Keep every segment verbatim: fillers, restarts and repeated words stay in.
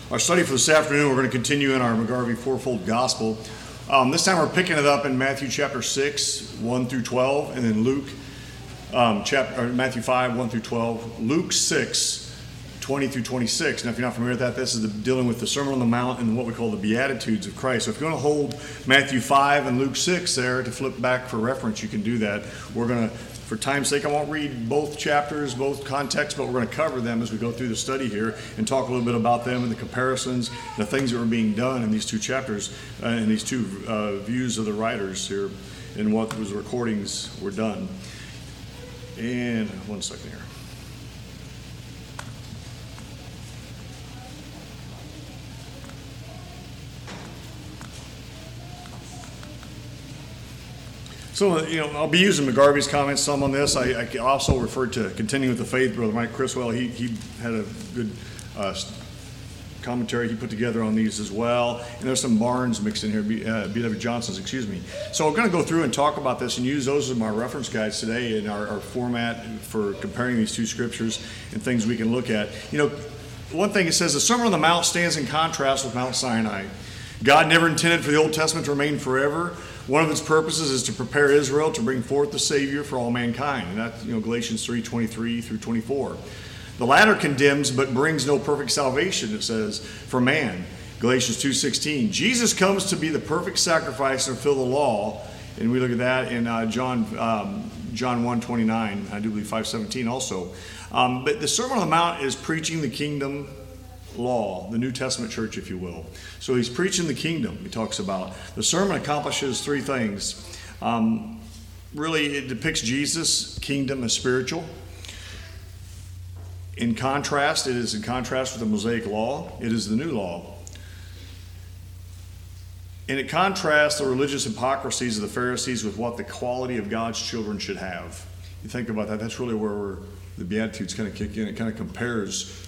Our study for this afternoon, we're going to continue in our McGarvey Fourfold Gospel. Um, this time we're picking it up in Matthew chapter six, one through twelve, and then Luke um, chapter or Matthew five, one through twelve, Luke six, twenty through twenty-six. Now, if you're not familiar with that, this is the, dealing with the Sermon on the Mount and what we call the Beatitudes of Christ. So if you're going to hold Matthew five and Luke six there to flip back for reference, you can do that. We're going to, for time's sake, I won't read both chapters, both contexts, but we're going to cover them as we go through the study here and talk a little bit about them and the comparisons, the things that were being done in these two chapters uh, and these two uh, views of the writers here and what was recordings were done. And one second here. So, you know, I'll be using McGarvey's comments some on this. I, I also referred to Continuing with the Faith, Brother Mike Criswell. He he had a good uh, commentary he put together on these as well. And there's some Barnes mixed in here, B, uh, B W Johnson's, excuse me. So I'm going to go through and talk about this and use those as my reference guides today in our, our format for comparing these two scriptures and things we can look at. You know, one thing it says, the Sermon on the Mount stands in contrast with Mount Sinai. God never intended for the Old Testament to remain forever. One of its purposes is to prepare Israel to bring forth the Savior for all mankind. And that's, you know, Galatians three, twenty-three through twenty-four. The latter condemns but brings no perfect salvation, it says, for man. Galatians two, sixteen. Jesus comes to be the perfect sacrifice and fulfill the law. And we look at that in uh, John um, John one, twenty-nine. I do believe five, seventeen also. Um, but the Sermon on the Mount is preaching the kingdom law, the New Testament church, if you will. So he's preaching the kingdom, he talks about. The sermon accomplishes three things. Um, really, it depicts Jesus' kingdom as spiritual. In contrast, it is in contrast with the Mosaic law. It is the new law. And it contrasts the religious hypocrisies of the Pharisees with what the quality of God's children should have. You think about that, that's really where we're, the Beatitudes kind of kick in. It kind of compares,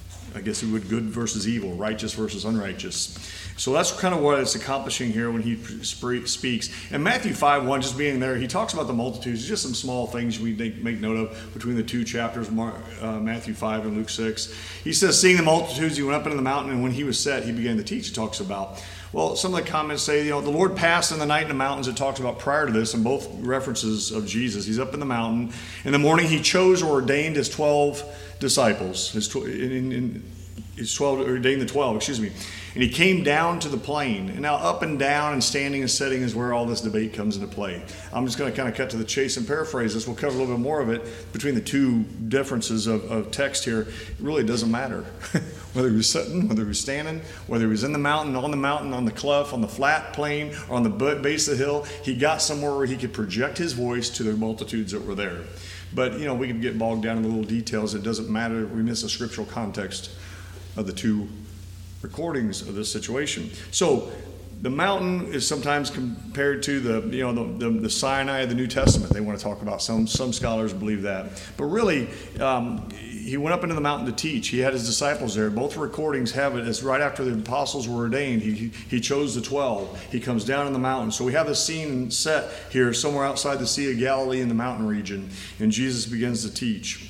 I guess it would, good versus evil, righteous versus unrighteous. So that's kind of what it's accomplishing here when he speaks. And Matthew five one, just being there, he talks about the multitudes, just some small things we make note of between the two chapters, uh, Matthew five and Luke six. He says, seeing the multitudes, he went up into the mountain, and when he was set, he began to teach. He talks about, well, some of the comments say, you know, the Lord passed in the night in the mountains. It talks about prior to this, and both references of Jesus. He's up in the mountain. In the morning, he chose or ordained his twelve disciples, his, tw- in, in, his twelve, ordained the twelve, excuse me. And he came down to the plain. And now up and down and standing and sitting is where all this debate comes into play. I'm just going to kind of cut to the chase and paraphrase this. We'll cover a little bit more of it between the two differences of, of text here. It really doesn't matter whether he was sitting, whether he was standing, whether he was in the mountain, on the mountain, on the cleft, on the flat plain, or on the base of the hill. He got somewhere where he could project his voice to the multitudes that were there. But, you know, we can get bogged down in the little details. It doesn't matter. We miss the scriptural context of the two recordings of this situation. So the mountain is sometimes compared to the, you know, the, the, the Sinai of the New Testament. They want to talk about, some some scholars believe that. But really, um, he went up into the mountain to teach. He had his disciples there. Both recordings have it as right after the apostles were ordained. He, he, he chose the twelve. He comes down in the mountain. So we have this scene set here somewhere outside the Sea of Galilee in the mountain region. And Jesus begins to teach.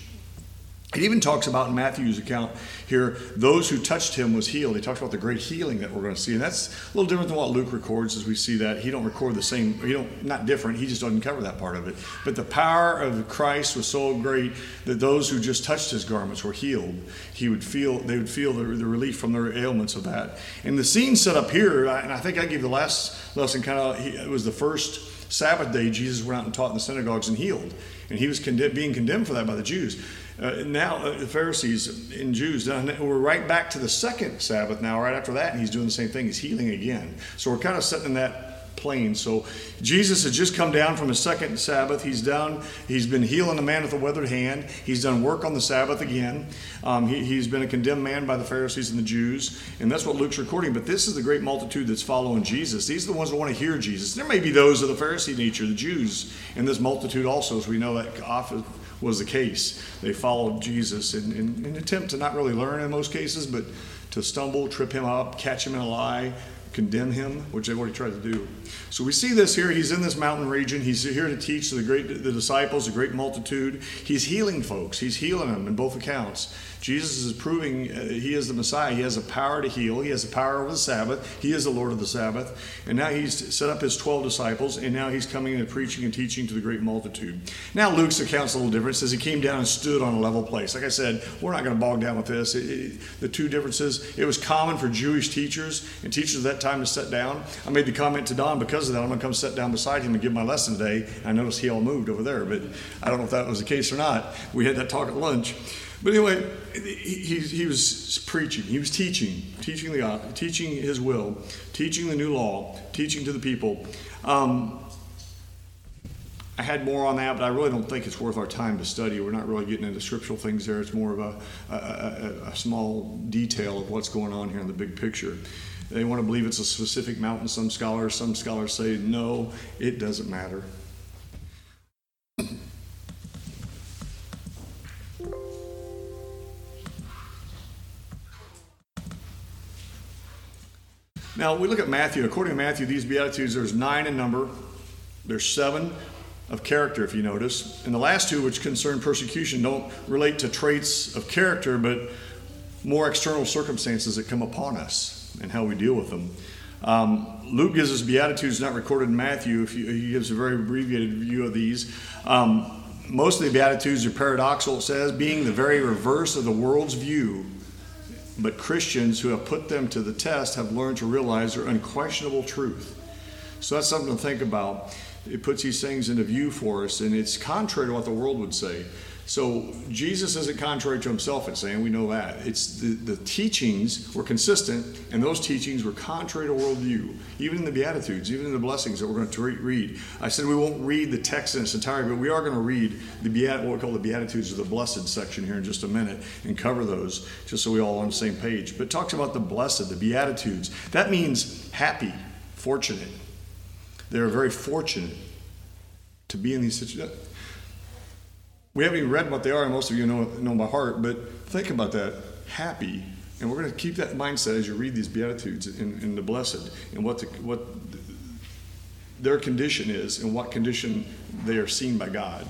It even talks about in Matthew's account here, those who touched him was healed. He talks about the great healing that we're going to see. And that's a little different than what Luke records as we see that. He don't record the same, he don't, not different, he just doesn't cover that part of it. But the power of Christ was so great that those who just touched his garments were healed. He would feel, they would feel the, the relief from their ailments of that. And the scene set up here, and I think I gave the last lesson kind of, it was the first Sabbath day Jesus went out and taught in the synagogues and healed. And he was condemned, being condemned for that by the Jews. Uh, now, uh, the Pharisees and Jews, uh, we're right back to the second Sabbath now, right after that, and he's doing the same thing. He's healing again. So we're kind of sitting in that plane. So Jesus has just come down from his second Sabbath. He's down, he's been healing the man with the withered hand. He's done work on the Sabbath again. Um, he, he's been a condemned man by the Pharisees and the Jews, and that's what Luke's recording. But this is the great multitude that's following Jesus. These are the ones that want to hear Jesus. There may be those of the Pharisee nature, the Jews, in this multitude also, as we know that often was the case. They followed Jesus in, in, in an attempt to not really learn in most cases, but to stumble, trip him up, catch him in a lie, condemn him, which they've already tried to do. So we see this here. He's in this mountain region. He's here to teach the great the disciples, a great multitude. He's healing folks. He's healing them in both accounts. Jesus is proving uh, he is the Messiah. He has the power to heal. He has the power over the Sabbath. He is the Lord of the Sabbath. And now he's set up his twelve disciples, and now he's coming and preaching and teaching to the great multitude. Now Luke's account's a little different. It says he came down and stood on a level place. Like I said, we're not going to bog down with this. It, it, the two differences, it was common for Jewish teachers and teachers at that time to sit down. I made the comment to Don, because of that, I'm going to come sit down beside him and give my lesson today. I noticed he all moved over there, but I don't know if that was the case or not. We had that talk at lunch. But anyway, he, he, he was preaching, he was teaching, teaching the God, teaching his will, teaching the new law, teaching to the people. Um, I had more on that, but I really don't think it's worth our time to study. We're not really getting into scriptural things there. It's more of a, a, a, a small detail of what's going on here in the big picture. They want to believe it's a specific mountain. Some scholars, some scholars say, no, it doesn't matter. Now, we look at Matthew. According to Matthew, these Beatitudes, there's nine in number. There's seven of character, if you notice. And the last two, which concern persecution, don't relate to traits of character, but more external circumstances that come upon us and how we deal with them. Um, Luke gives us Beatitudes not recorded in Matthew. If you, he gives a very abbreviated view of these. Um, most of the Beatitudes are paradoxical, it says, being the very reverse of the world's view. But Christians who have put them to the test have learned to realize their unquestionable truth. So that's something to think about. It puts these things into view for us, and it's contrary to what the world would say. So Jesus isn't contrary to himself in saying, we know that. It's the, the teachings were consistent, and those teachings were contrary to worldview, even in the Beatitudes, even in the blessings that we're going to read. I said we won't read the text in its entirety, but we are going to read the Beat, what we call the Beatitudes, or the Blessed section here in just a minute, and cover those, just so we all on the same page. But it talks about the blessed, the Beatitudes. That means happy, fortunate. They're very fortunate to be in these situations. We haven't even read what they are, and most of you know, know by heart, but think about that. Happy. And we're going to keep that mindset as you read these Beatitudes in, in the Blessed, and what, the, what their condition is, and what condition they are seen by God.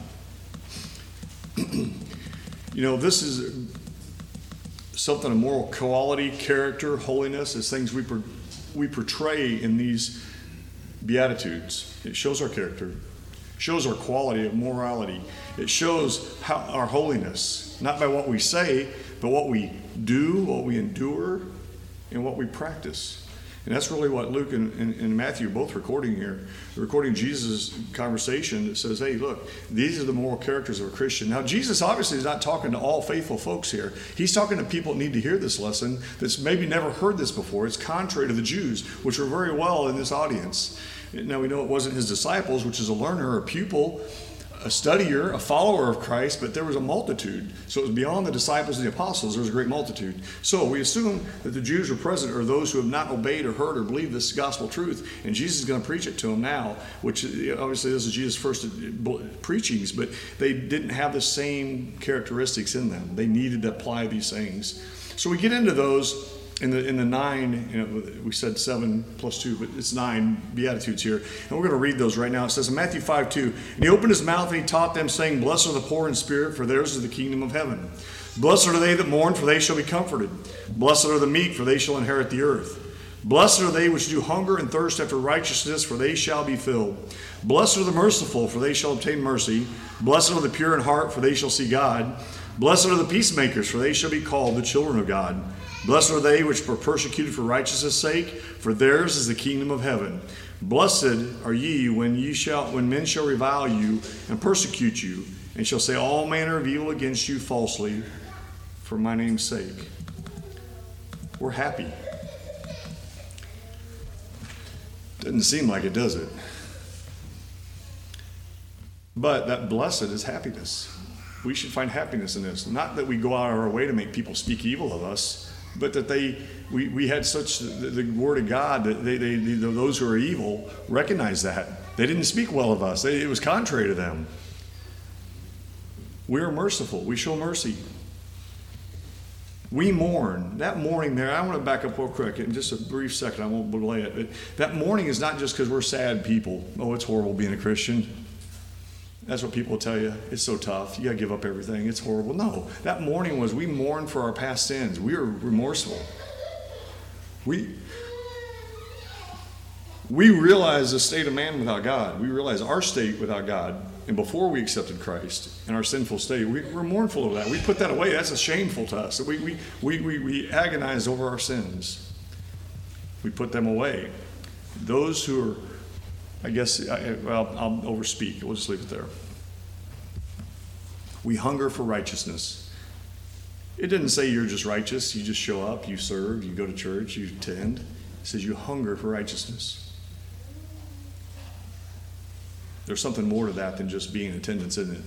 You know, this is something of moral quality, character, holiness, as things we, per, we portray in these Beatitudes. It shows our character. Shows our quality of morality. It shows how our holiness, not by what we say, but what we do, what we endure, and what we practice. And that's really what Luke and, and, and Matthew are both recording here. They're recording Jesus' conversation that says, hey, look, these are the moral characters of a Christian. Now, Jesus obviously is not talking to all faithful folks here. He's talking to people that need to hear this lesson that's maybe never heard this before. It's contrary to the Jews, which were very well in this audience. Now, we know it wasn't his disciples, which is a learner, a pupil, a studier, a follower of Christ, but there was a multitude. So it was beyond the disciples and the apostles. There was a great multitude. So we assume that the Jews were present, or those who have not obeyed or heard or believed this gospel truth, and Jesus is going to preach it to them now, which obviously this is Jesus' first preachings, but they didn't have the same characteristics in them. They needed to apply these things. So we get into those. In the in the nine, you know, we said seven plus two, but it's nine Beatitudes here. And we're going to read those right now. It says in Matthew five two, and he opened his mouth and he taught them, saying, blessed are the poor in spirit, for theirs is the kingdom of heaven. Blessed are they that mourn, for they shall be comforted. Blessed are the meek, for they shall inherit the earth. Blessed are they which do hunger and thirst after righteousness, for they shall be filled. Blessed are the merciful, for they shall obtain mercy. Blessed are the pure in heart, for they shall see God. Blessed are the peacemakers, for they shall be called the children of God. Blessed are they which were persecuted for righteousness' sake, for theirs is the kingdom of heaven. Blessed are ye when ye shall when men shall revile you and persecute you, and shall say all manner of evil against you falsely for my name's sake. We're happy. Doesn't seem like it, does it? But that blessed is happiness. We should find happiness in this. Not that we go out of our way to make people speak evil of us, but that they we, we had such the, the word of God that they, they, they those who are evil recognize that. They didn't speak well of us. They, it was contrary to them. We are merciful. We show mercy. We mourn. That mourning there, I want to back up real quick in just a brief second. I won't belay it. But that mourning is not just because we're sad people. Oh, it's horrible being a Christian. That's what people will tell you. It's so tough. You got to give up everything. It's horrible. No, that mourning was we mourn for our past sins. We are remorseful. We, we realize the state of man without God. We realize our state without God. And before we accepted Christ in our sinful state, we, we're mournful of that. We put that away. That's a shameful to us. We, we, we, we, we agonize over our sins. We put them away. Those who are, I guess, I, well, I'll overspeak. We'll just leave it there. We hunger for righteousness. It didn't say you're just righteous. You just show up, you serve, you go to church, you attend. It says you hunger for righteousness. There's something more to that than just being in attendance, isn't it?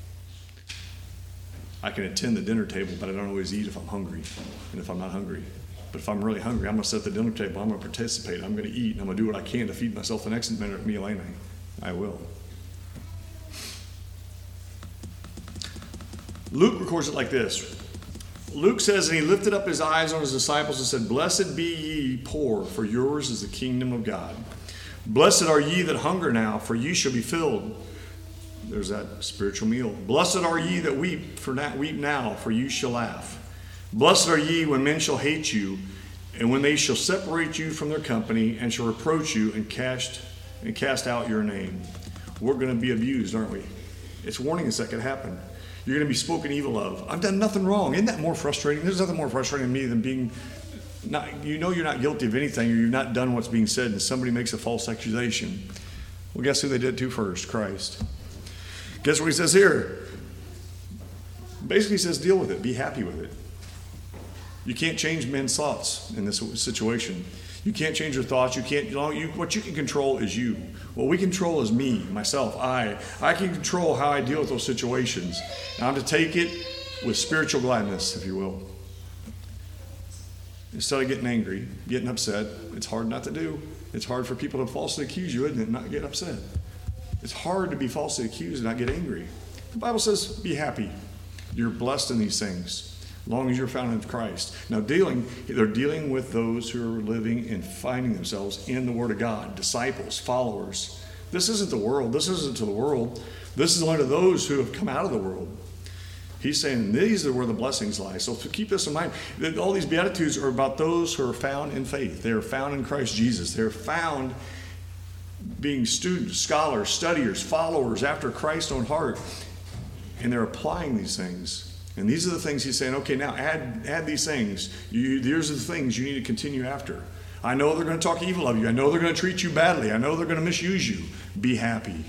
I can attend the dinner table, but I don't always eat if I'm hungry and if I'm not hungry. But if I'm really hungry, I'm going to sit at the dinner table, I'm going to participate, I'm going to eat, and I'm going to do what I can to feed myself the next meal anyway. I will. Luke records it like this. Luke says, and he lifted up his eyes on his disciples and said, "Blessed be ye poor, for yours is the kingdom of God. Blessed are ye that hunger now, for ye shall be filled." There's that spiritual meal. "Blessed are ye that weep, for now, weep now, for you shall laugh. Blessed are ye when men shall hate you, and when they shall separate you from their company, and shall reproach you, and cast and cast out your name." We're going to be abused, aren't we? It's warning us that could happen. You're going to be spoken evil of. I've done nothing wrong. Isn't that more frustrating? There's nothing more frustrating to me than being Not, you know you're not guilty of anything, or you've not done what's being said, and somebody makes a false accusation. Well, guess who they did to first? Christ. Guess what he says here? Basically, he says, deal with it. Be happy with it. You can't change men's thoughts in this situation. You can't change your thoughts. You can't. You know, you, what you can control is you. What we control is me, myself, I. I can control how I deal with those situations. And I'm to take it with spiritual gladness, if you will. Instead of getting angry, getting upset. It's hard not to do. It's hard for people to falsely accuse you, isn't it? Not get upset. It's hard to be falsely accused and not get angry. The Bible says, be happy. You're blessed in these things, as long as you're found in Christ. Now, dealing, they're dealing with those who are living and finding themselves in the Word of God, disciples, followers. This isn't the world. This isn't to the world. This is only to those who have come out of the world. He's saying these are where the blessings lie. So keep this in mind. All these Beatitudes are about those who are found in faith. They are found in Christ Jesus. They're found being students, scholars, studiers, followers after Christ's own heart. And they're applying these things. And these are the things he's saying, okay, now add add these things. You, these are the things you need to continue after. I know they're going to talk evil of you. I know they're going to treat you badly. I know they're going to misuse you. Be happy.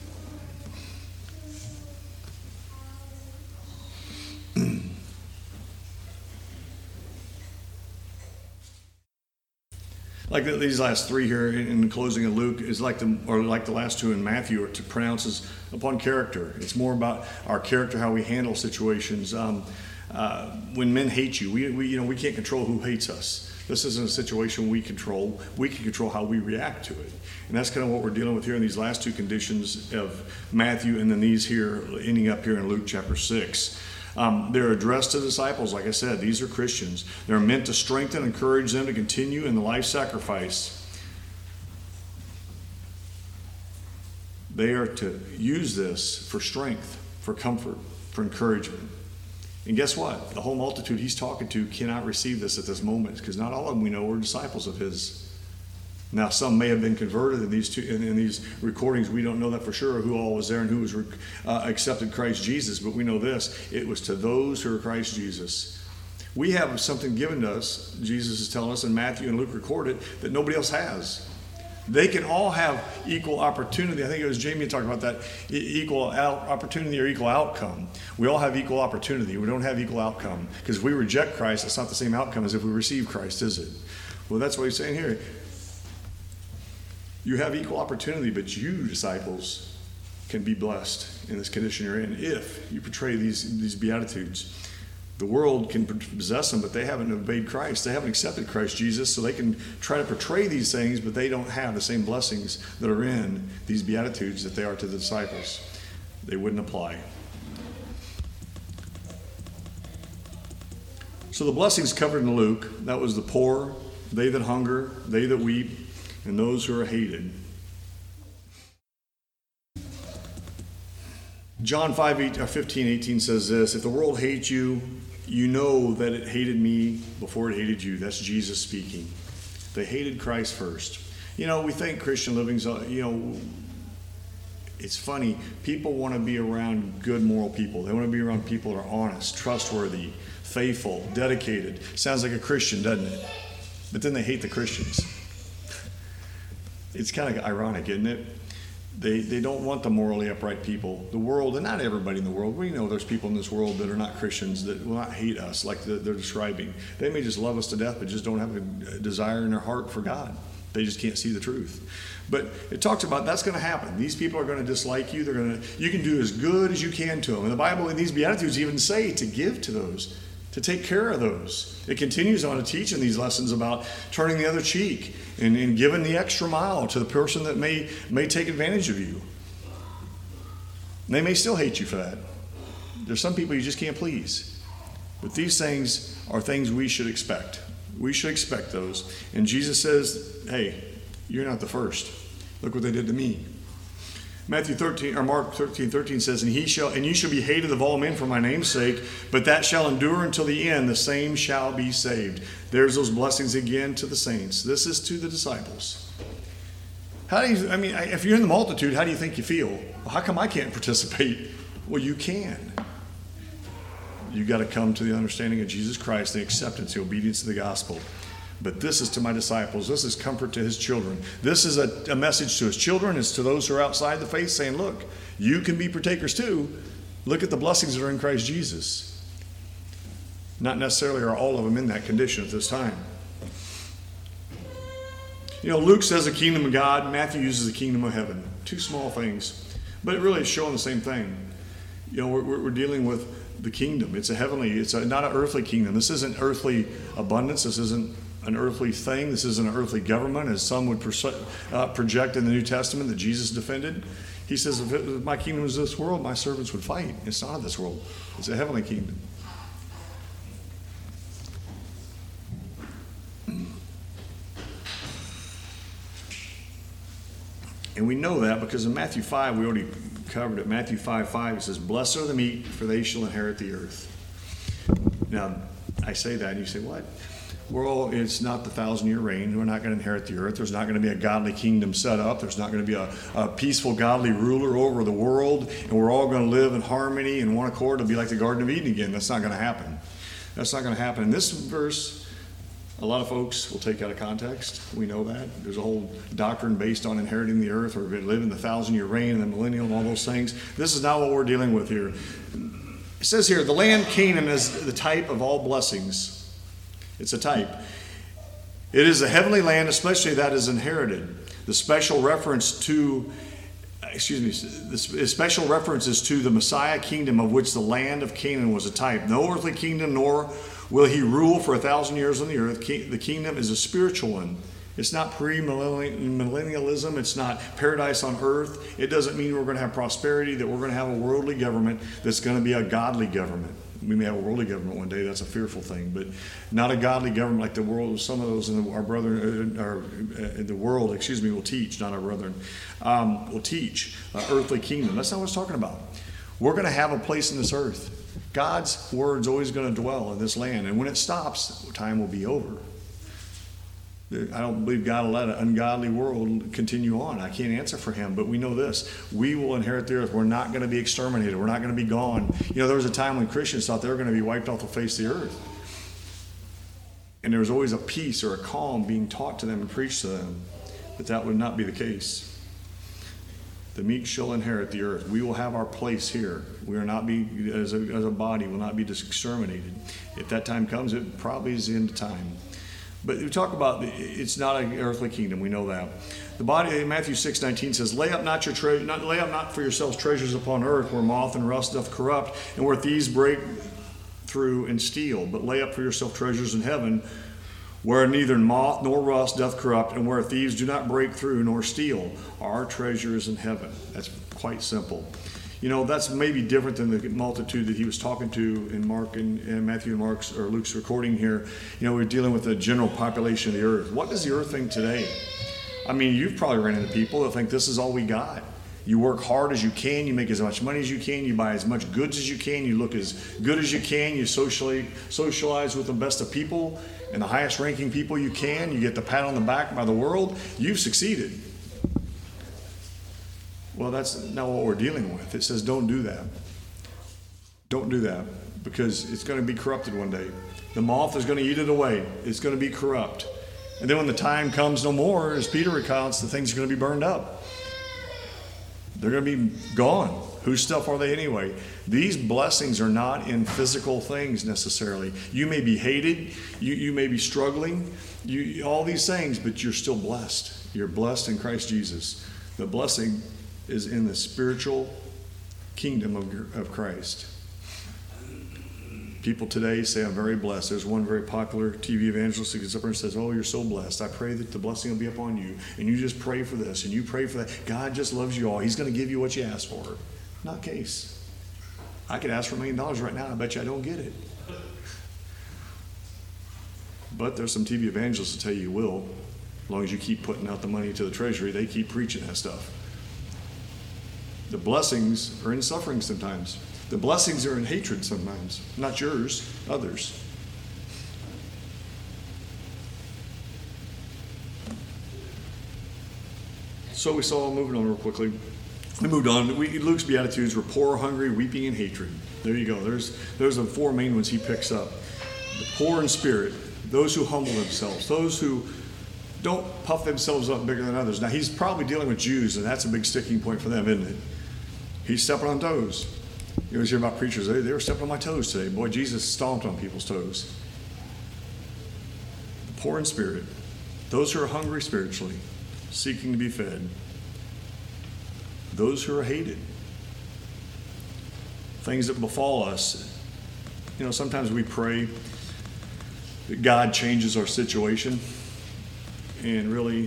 Like these last three here in the closing of Luke is like the, or like the last two in Matthew, it pronounces upon character. It's more about our character, how we handle situations. Um, uh, when men hate you, we, we you know we can't control who hates us. This isn't a situation we control. We can control how we react to it, and that's kind of what we're dealing with here in these last two conditions of Matthew, and then these here ending up here in Luke chapter six. Um, they're addressed to disciples, like I said. These are Christians. They're meant to strengthen and encourage them to continue in the life sacrifice. They are to use this for strength, for comfort, for encouragement. And guess what? The whole multitude he's talking to cannot receive this at this moment, because not all of them we know were disciples of his. Now, some may have been converted in these two in, in these recordings. We don't know that for sure, who all was there and who was uh, accepted Christ Jesus. But we know this: it was to those who are Christ Jesus. We have something given to us. Jesus is telling us, and Matthew and Luke recorded, that nobody else has. They can all have equal opportunity. I think it was Jamie talking about that, equal out, opportunity or equal outcome. We all have equal opportunity. We don't have equal outcome, because if we reject Christ, it's not the same outcome as if we receive Christ, is it? Well, that's what he's saying here. You have equal opportunity, but you, disciples, can be blessed in this condition you're in if you portray these, these Beatitudes. The world can possess them, but they haven't obeyed Christ. They haven't accepted Christ Jesus, so they can try to portray these things, but they don't have the same blessings that are in these Beatitudes that they are to the disciples. They wouldn't apply. So the blessings covered in Luke, that was the poor, they that hunger, they that weep, and those who are hated. John five, fifteen, eighteen says this, if the world hates you, you know that it hated me before it hated you. That's Jesus speaking. They hated Christ first. You know, we think Christian living's, you know, it's funny. People want to be around good moral people. They want to be around people that are honest, trustworthy, faithful, dedicated. Sounds like a Christian, doesn't it? But then they hate the Christians. It's kind of ironic, isn't it? They they don't want the morally upright people. The world, and not everybody in the world, we know there's people in this world that are not Christians that will not hate us like they're describing. They may just love us to death, but just don't have a desire in their heart for God. They just can't see the truth. But it talks about that's going to happen. These people are going to dislike you. They're going to. You can do as good as you can to them. And the Bible in these Beatitudes even say to give to those, to take care of those. It continues on to teach in these lessons about turning the other cheek and, and giving the extra mile to the person that may, may take advantage of you. And they may still hate you for that. There's some people you just can't please. But these things are things we should expect. We should expect those. And Jesus says, hey, you're not the first. Look what they did to me. Matthew thirteen or Mark thirteen, thirteen says, and he shall and you shall be hated of all men for my name's sake, but that shall endure until the end, the same shall be saved. There's those blessings again to the saints. This is to the disciples. How do you, I mean, if you're in the multitude, how do you think you feel? Well, how come I can't participate? Well, you can. You got to come to the understanding of Jesus Christ, the acceptance, the obedience to the gospel. But this is to my disciples. This is comfort to his children. This is a, a message to his children. It's to those who are outside the faith saying, look, you can be partakers too. Look at the blessings that are in Christ Jesus. Not necessarily are all of them in that condition at this time. You know, Luke says the kingdom of God. Matthew uses the kingdom of heaven. Two small things. But it really is showing the same thing. You know, we're, we're dealing with the kingdom. It's a heavenly, it's a, not an earthly kingdom. This isn't earthly abundance. This isn't an earthly thing. This isn't an earthly government, as some would perso- uh, project in the New Testament that Jesus defended. He says, if, it, if my kingdom was this world, my servants would fight. It's not of this world. It's a heavenly kingdom. And we know that because in Matthew five, we already covered it. Matthew five five, it says, blessed are the meek, for they shall inherit the earth. Now, I say that, and you say, what? Well, it's not the thousand-year reign. We're not going to inherit the earth. There's not going to be a godly kingdom set up. There's not going to be a, a peaceful, godly ruler over the world, and we're all going to live in harmony and one accord. It'll be like the Garden of Eden again. That's not going to happen. That's not going to happen. In this verse, a lot of folks will take out of context. We know that. There's a whole doctrine based on inheriting the earth, or living the thousand-year reign and the millennial and all those things. This is not what we're dealing with here. It says here, the land Canaan is the type of all blessings. It's a type. It is a heavenly land, especially that is inherited. The special reference to, excuse me, the special reference is to the Messiah kingdom, of which the land of Canaan was a type. No earthly kingdom, nor will he rule for a thousand years on the earth. The kingdom is a spiritual one. It's not pre-millennialism. It's not paradise on earth. It doesn't mean we're going to have prosperity, that we're going to have a worldly government that's going to be a godly government. We may have a worldly government one day. That's a fearful thing, but not a godly government like the world. Some of those in the, our brethren, uh, our, uh, in the world, excuse me, will teach. Not our brethren, um, will teach uh, earthly kingdom. That's not what it's talking about. We're going to have a place in this earth. God's word's always going to dwell in this land, and when it stops, time will be over. I don't believe God will let an ungodly world continue on. I can't answer for him, but we know this. We will inherit the earth. We're not going to be exterminated. We're not going to be gone. You know, there was a time when Christians thought they were going to be wiped off the face of the earth. And there was always a peace or a calm being taught to them and preached to them. But that would not be the case. The meek shall inherit the earth. We will have our place here. We will not be, as a, as a body, will not be exterminated. If that time comes, it probably is the end of time. But we talk about, it's not an earthly kingdom. We know that. The body, Matthew six nineteen says, lay up not your treasure, not lay up not for yourselves treasures upon earth, where moth and rust doth corrupt, and where thieves break through and steal. But lay up for yourself treasures in heaven, where neither moth nor rust doth corrupt, and where thieves do not break through nor steal. Our treasure is in heaven. That's quite simple. You know, that's maybe different than the multitude that he was talking to in Mark and, and Matthew and Mark's or Luke's recording here. You know, we're dealing with the general population of the earth. What does the earth think today? I mean, you've probably ran into people that think this is all we got. You work hard as you can, you make as much money as you can, you buy as much goods as you can, you look as good as you can, you socially socialize with the best of people and the highest ranking people you can, you get the pat on the back by the world, you've succeeded. Well, that's not what we're dealing with. It says don't do that. Don't do that, because it's going to be corrupted one day. The moth is going to eat it away. It's going to be corrupt. And then when the time comes no more, as Peter recounts, the things are going to be burned up. They're going to be gone. Whose stuff are they anyway? These blessings are not in physical things necessarily. You may be hated. You, you may be struggling. You, all these things, but you're still blessed. You're blessed in Christ Jesus. The blessing is in the spiritual kingdom of, of Christ. People today say, I'm very blessed. There's one very popular T V evangelist who gets up there and says, oh, you're so blessed. I pray that the blessing will be upon you. And you just pray for this, and you pray for that. God just loves you all. He's going to give you what you ask for. Not the case. I could ask for a million dollars right now. I bet you I don't get it. But there's some T V evangelists that tell you you will. As long as you keep putting out the money to the treasury, they keep preaching that stuff. The blessings are in suffering sometimes. The blessings are in hatred sometimes. Not yours, others. So we saw, moving on real quickly, we moved on. We, Luke's Beatitudes were poor, hungry, weeping, and hatred. There you go. There's, there's the four main ones he picks up. The poor in spirit, those who humble themselves, those who don't puff themselves up bigger than others. Now, he's probably dealing with Jews, and that's a big sticking point for them, isn't it? He's stepping on toes. You always hear about preachers, they, they were stepping on my toes today. Boy, Jesus stomped on people's toes. The poor in spirit, those who are hungry spiritually, seeking to be fed, those who are hated, things that befall us. You know, sometimes we pray that God changes our situation, and really,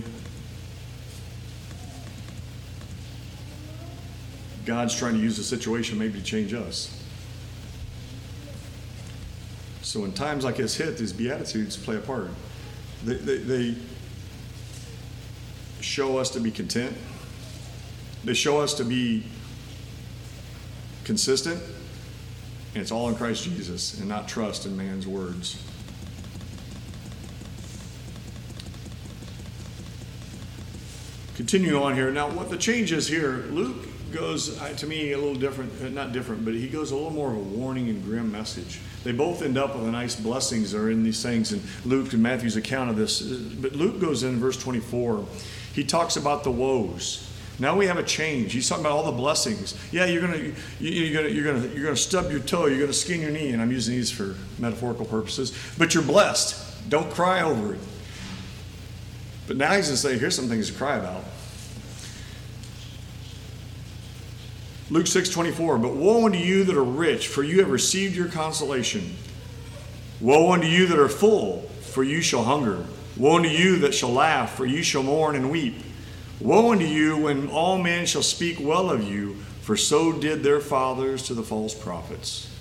God's trying to use the situation maybe to change us. So when times like this hit, these Beatitudes play a part. They, they, they show us to be content. They show us to be consistent. And it's all in Christ Jesus and not trust in man's words. Continue on here. Now, what the change is here, Luke goes, uh, to me, a little different, uh, not different, but he goes a little more of a warning and grim message. They both end up with the nice blessings that are in these things in Luke and Matthew's account of this. But Luke goes in verse twenty-four. He talks about the woes. Now we have a change. He's talking about all the blessings. Yeah, you're gonna, you, you're gonna, you're gonna, you're gonna stub your toe. You're gonna skin your knee, and I'm using these for metaphorical purposes. But you're blessed. Don't cry over it. But now he's gonna say, here's some things to cry about. Luke six twenty-four, but woe unto you that are rich, for you have received your consolation. Woe unto you that are full, for you shall hunger. Woe unto you that shall laugh, for you shall mourn and weep. Woe unto you when all men shall speak well of you, for so did their fathers to the false prophets.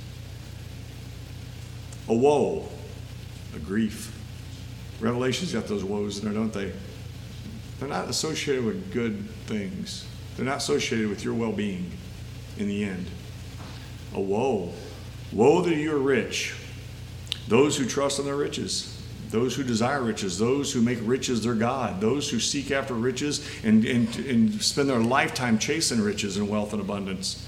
A woe, a grief. Revelation's got those woes in there, don't they? They're not associated with good things. They're not associated with your well-being in the end. A woe. Woe that you are rich. Those who trust in their riches. Those who desire riches. Those who make riches their God. Those who seek after riches and, and, and spend their lifetime chasing riches and wealth and abundance.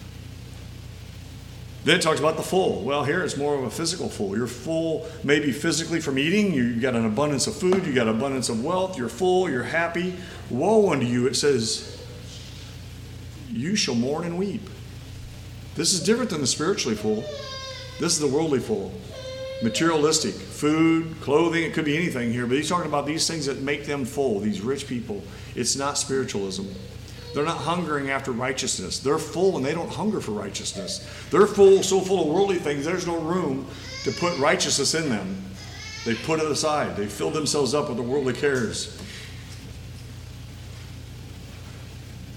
Then it talks about the full. Well, here it's more of a physical full. You're full maybe physically from eating. You've got an abundance of food. You've got abundance of wealth. You're full. You're happy. Woe unto you, it says, you shall mourn and weep. This is different than the spiritually full. This is the worldly full. Materialistic. Food, clothing, it could be anything here. But he's talking about these things that make them full, these rich people. It's not spiritualism. They're not hungering after righteousness. They're full and they don't hunger for righteousness. They're full, so full of worldly things, there's no room to put righteousness in them. They put it aside. They fill themselves up with the worldly cares.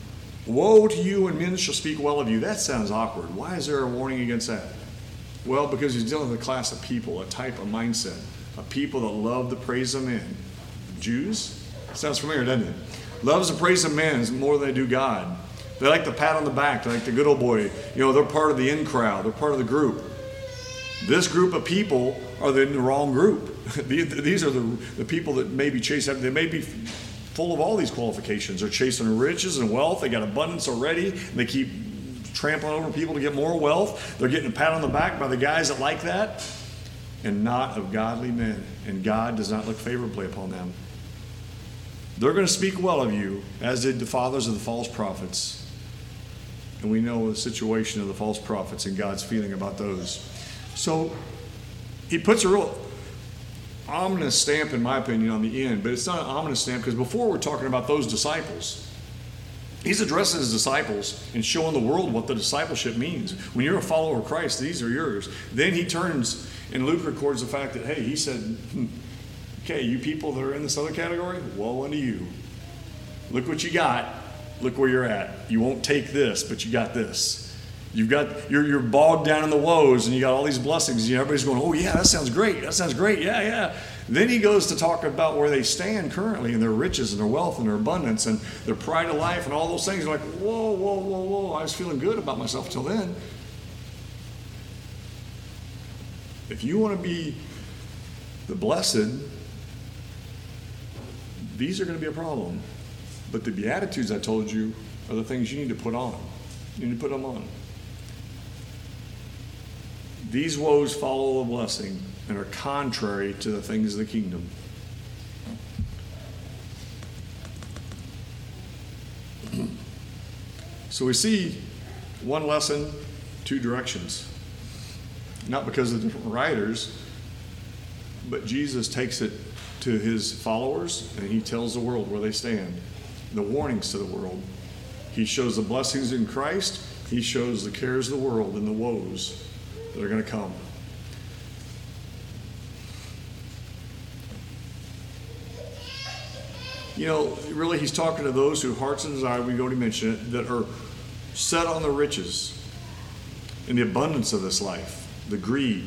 Woe to you when men shall speak well of you. That sounds awkward. Why is there a warning against that? Well, because he's dealing with a class of people, a type of mindset, a people that love the praise of men. Jews? Sounds familiar, doesn't it? Loves the praise of men more than they do God. They like the pat on the back. They like the good old boy. You know, they're part of the in crowd. They're part of the group. This group of people are in the wrong group. These are the, the people that may be chasing. They may be full of all these qualifications. They're chasing riches and wealth. They got abundance already. And they keep trampling over people to get more wealth. They're getting a pat on the back by the guys that like that. And not of godly men. And God does not look favorably upon them. They're going to speak well of you, as did the fathers of the false prophets. And we know the situation of the false prophets and God's feeling about those. So he puts a real ominous stamp, in my opinion, on the end. But it's not an ominous stamp, because before we're talking about those disciples. He's addressing his disciples and showing the world what the discipleship means. When you're a follower of Christ, these are yours. Then he turns, and Luke records the fact that, hey, he said, hmm, okay, you people that are in this other category, woe unto you. Look what you got. Look where you're at. You won't take this, but you got this. You've got, you're, you're bogged down in the woes, and you got all these blessings. And everybody's going, oh, yeah, that sounds great. That sounds great. Yeah, yeah. Then he goes to talk about where they stand currently, and their riches and their wealth and their abundance and their pride of life and all those things. You're like, whoa, whoa, whoa, whoa. I was feeling good about myself till then. If you want to be the blessed, these are going to be a problem. But the Beatitudes I told you are the things you need to put on. You need to put them on. These woes follow a blessing and are contrary to the things of the kingdom. So we see one lesson, two directions. Not because of different writers, but Jesus takes it to his followers and he tells the world where they stand. The warnings to the world. He shows the blessings in Christ. He shows the cares of the world and the woes that are going to come. You know, really, he's talking to those whose hearts and desire, we already mentioned it, that are set on the riches and the abundance of this life, the greed.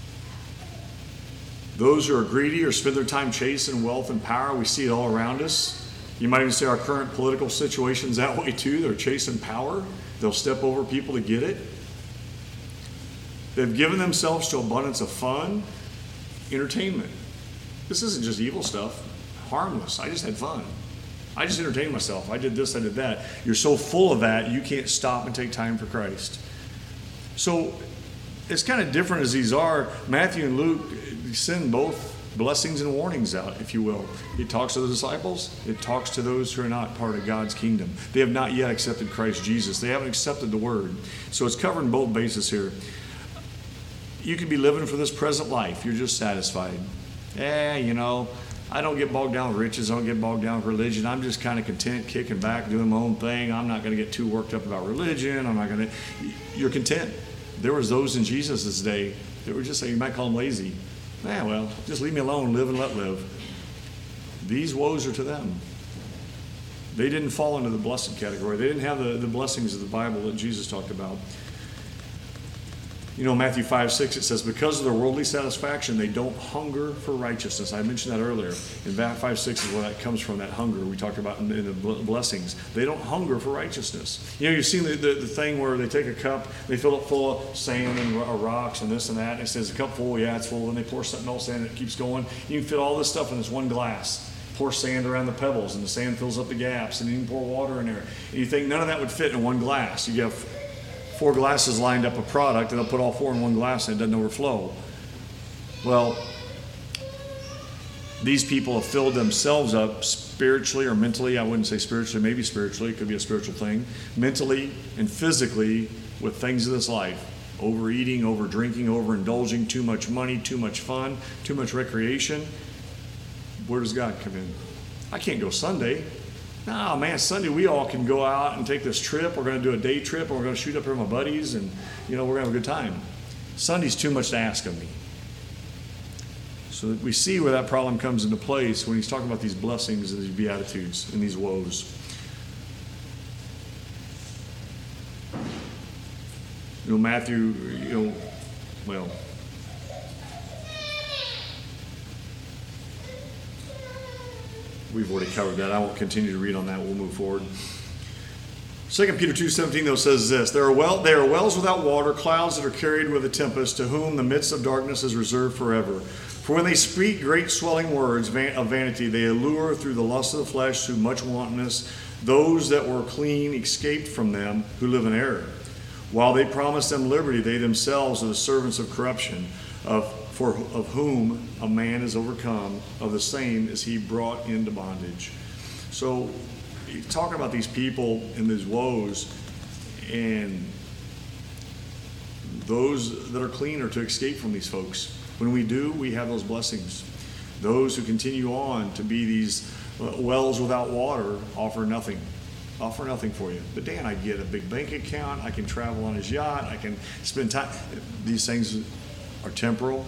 Those who are greedy or spend their time chasing wealth and power, we see it all around us. You might even say our current political situation's that way too. They're chasing power. They'll step over people to get it. They've given themselves to abundance of fun, entertainment. This isn't just evil stuff. Harmless. I just had fun. I just entertained myself. I did this, I did that. You're so full of that, you can't stop and take time for Christ. So it's kind of different as these are. Matthew and Luke send both blessings and warnings out, if you will. It talks to the disciples. It talks to those who are not part of God's kingdom. They have not yet accepted Christ Jesus. They haven't accepted the word. So it's covering both bases here. You could be living for this present life. You're just satisfied. Eh, you know, I don't get bogged down with riches. I don't get bogged down with religion. I'm just kind of content, kicking back, doing my own thing. I'm not going to get too worked up about religion. I'm not going to. You're content. There was those in Jesus' day that were just saying, you might call them lazy. Eh, well, just leave me alone, live and let live. These woes are to them. They didn't fall into the blessed category. They didn't have the, the blessings of the Bible that Jesus talked about. You know, Matthew five, six, it says, because of their worldly satisfaction, they don't hunger for righteousness. I mentioned that earlier. In five, six is where that comes from, that hunger we talked about in, in the blessings. They don't hunger for righteousness. You know, you've seen the, the, the thing where they take a cup, they fill it full of sand and rocks and this and that, and it says, a cup full, yeah, it's full, and they pour something else in, and it keeps going. You can fit all this stuff in this one glass. Pour sand around the pebbles, and the sand fills up the gaps, and you can pour water in there. And you think none of that would fit in one glass. You have four glasses lined up a product, and they'll put all four in one glass and it doesn't overflow. Well, these people have filled themselves up spiritually or mentally. I wouldn't say spiritually, maybe spiritually. It could be a spiritual thing. Mentally and physically with things of this life. Overeating, over drinking, overindulging, too much money, too much fun, too much recreation. Where does God come in? I can't go Sunday. No, man, Sunday we all can go out and take this trip. We're going to do a day trip, and we're going to shoot up here with my buddies, and, you know, we're going to have a good time. Sunday's too much to ask of me. So that we see where that problem comes into place when he's talking about these blessings and these beatitudes and these woes. You know, Matthew, you know, well, we've already covered that. I won't continue to read on that. We'll move forward. Second Peter two seventeen, though, says this: There are well, they are wells without water, clouds that are carried with a tempest, to whom the midst of darkness is reserved forever. For when they speak great swelling words of vanity, they allure through the lust of the flesh, through much wantonness, those that were clean escaped from them who live in error. While they promise them liberty, they themselves are the servants of corruption, of for of whom a man is overcome, of the same is he brought into bondage. So, talking about these people and these woes, and those that are clean are to escape from these folks. When we do, we have those blessings. Those who continue on to be these wells without water offer nothing. Offer nothing for you. But Dan, I get a big bank account. I can travel on his yacht. I can spend time. These things are temporal,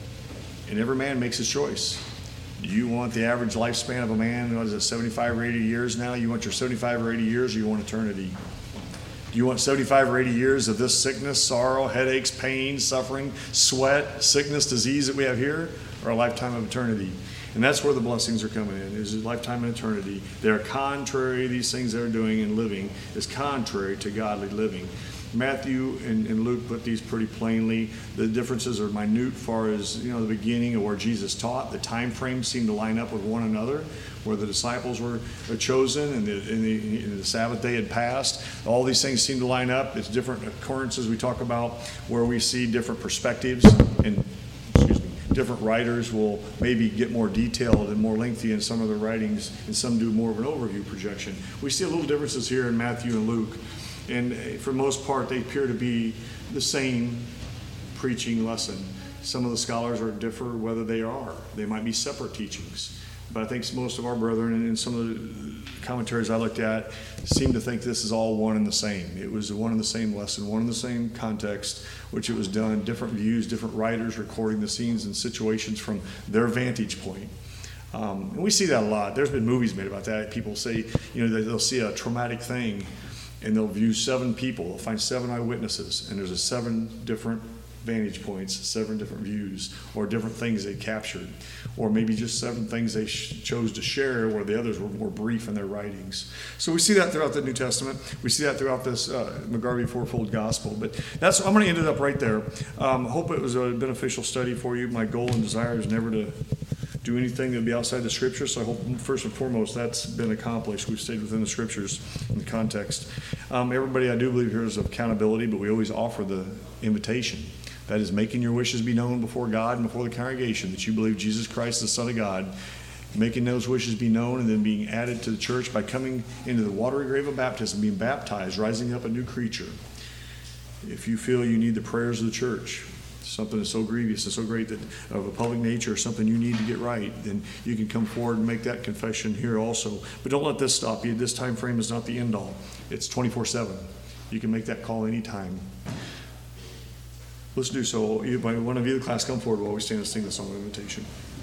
and every man makes his choice. You want the average lifespan of a man, what is it, seventy-five or eighty years now? You want your seventy-five or eighty years, or you want eternity? Do you want seventy-five or eighty years of this sickness, sorrow, headaches, pain, suffering, sweat, sickness, disease that we have here, or a lifetime of eternity? And that's where the blessings are coming in, is a lifetime and eternity. They're contrary, these things they're doing and living is contrary to godly living. Matthew and, and Luke put these pretty plainly. The differences are minute as far as, you know, the beginning of where Jesus taught. The time frames seem to line up with one another, where the disciples were chosen and the, and the, and the Sabbath day had passed. All these things seem to line up. It's different occurrences we talk about where we see different perspectives, and excuse me, different writers will maybe get more detailed and more lengthy in some of their writings, and some do more of an overview projection. We see a little differences here in Matthew and Luke. And for the most part, they appear to be the same preaching lesson. Some of the scholars are differ whether they are. They might be separate teachings. But I think most of our brethren and some of the commentaries I looked at seem to think this is all one and the same. It was one and the same lesson, one and the same context, which it was done, different views, different writers recording the scenes and situations from their vantage point. Um, and we see that a lot. There's been movies made about that. People say, you know, they'll see a traumatic thing, and they'll view seven people. They'll find seven eyewitnesses, and there's a seven different vantage points, seven different views, or different things they captured, or maybe just seven things they sh- chose to share, where the others were more brief in their writings. So we see that throughout the New Testament. We see that throughout this uh, McGarvey Fourfold Gospel. But that's I'm going to end it up right there. Um, hope it was a beneficial study for you. My goal and desire is never to do anything that would be outside the Scripture. So I hope first and foremost that's been accomplished. We've stayed within the Scriptures in the context. Um, everybody, I do believe here is accountability, but we always offer the invitation. That is making your wishes be known before God and before the congregation, that you believe Jesus Christ, the Son of God, making those wishes be known and then being added to the church by coming into the watery grave of baptism, being baptized, rising up a new creature. If you feel you need the prayers of the church, something that's so grievous and so great that of a public nature, something you need to get right, then you can come forward and make that confession here also. But don't let this stop you. This time frame is not the end all. It's twenty-four seven. You can make that call anytime. Let's do so. One of you in the class, come forward while we stand and sing the song of invitation.